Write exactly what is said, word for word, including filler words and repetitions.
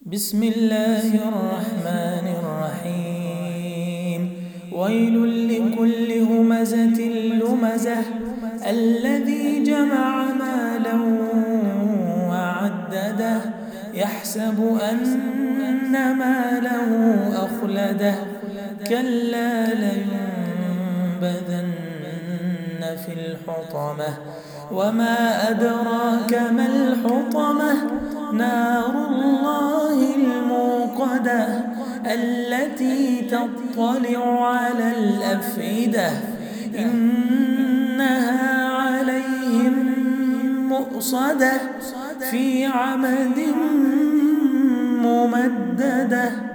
بسم الله الرحمن الرحيم ويل لكل همزة لمزة الذي جمع مالا وعدده يحسب أن ماله أخلده كلا لينبذن في الحطمة وما أدراك ما الحطمة نار الله الموقدة التي تطلع على الأفئدة إنها عليهم مؤصدة في عمد ممددة.